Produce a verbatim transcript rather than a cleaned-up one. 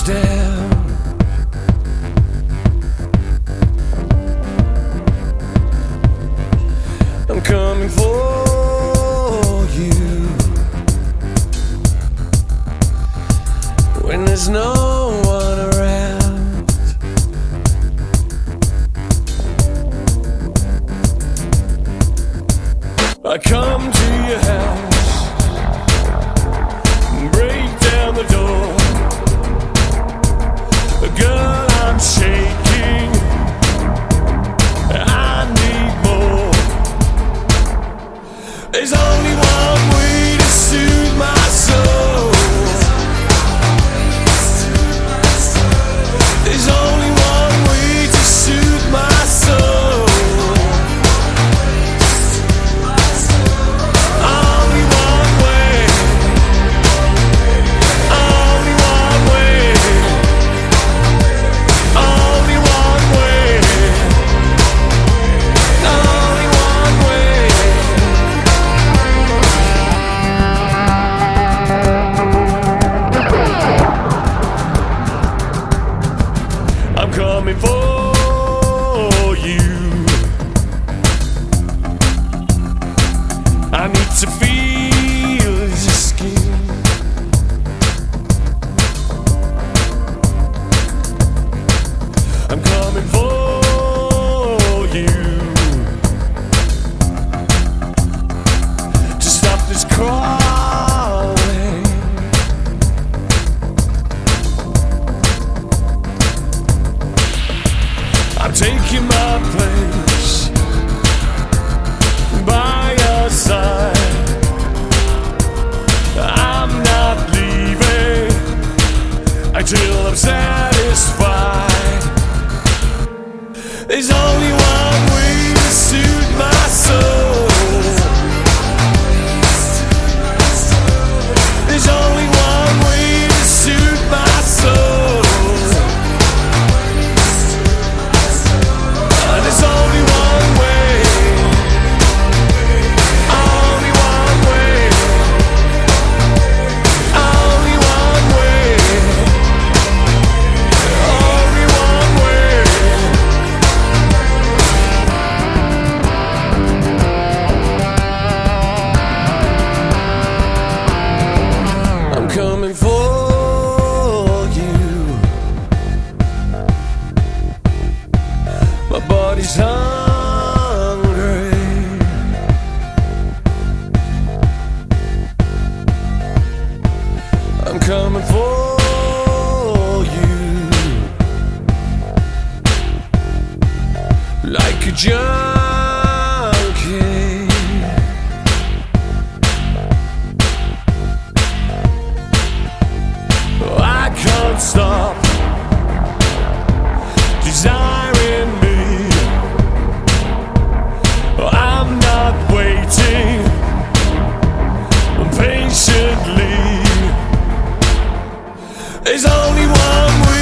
down. I'm coming for you when there's no one around. I come to your house, break down the door. Girl, I'm shaking, I need more. There's only one way to soothe my soul. There's only one way to soothe my soul. Only one way. Only one way. Only one way. Only one way. I'm coming for you. I need to feel your skin. I'm coming for you to stop this crawling. I'm taking my place by your side. I'm not leaving until I'm satisfied. There's only one way to soothe my soul. There's only one way to soothe my soul. There's only one way. Only one way. Only one way. Only one way. I'm coming for you. My body's hungry. I'm coming for you like a junkie. I can't stop desiring me. I'm not waiting patiently. There's only one way.